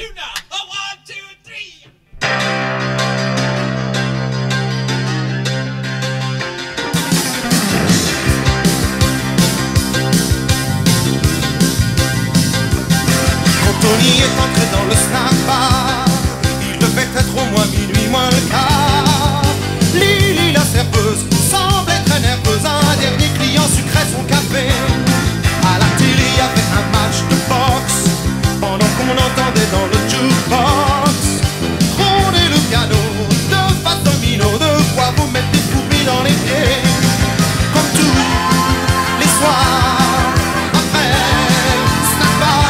Tony est entré dans le snack bar. Il devait être au moins minuit moins le quart. Lily la serveuse semblait très nerveuse. Un dernier client sucrait son café. À la télé il y avait un match de boxe pendant qu'on entendait dans le jukebox trôner le piano de Fat Domino. De quoi vous mettre des poupées dans les pieds. Comme tous les soirs après snack bar.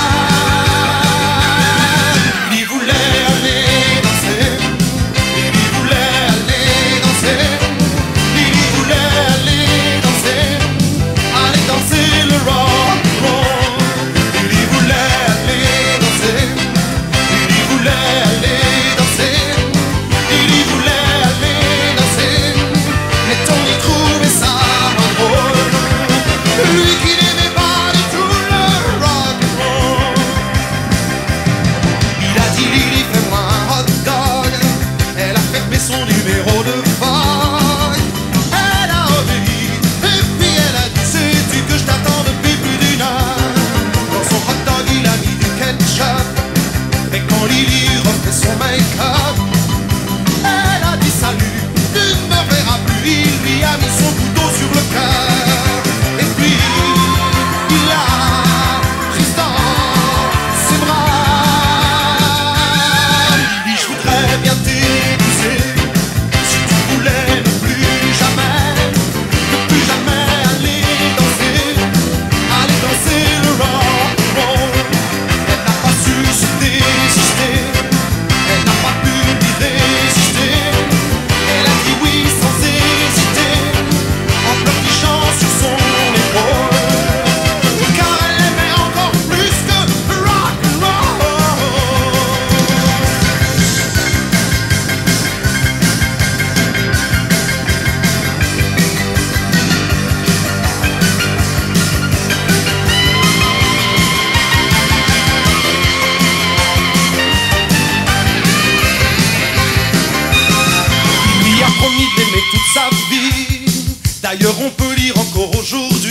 D'ailleurs on peut lire encore aujourd'hui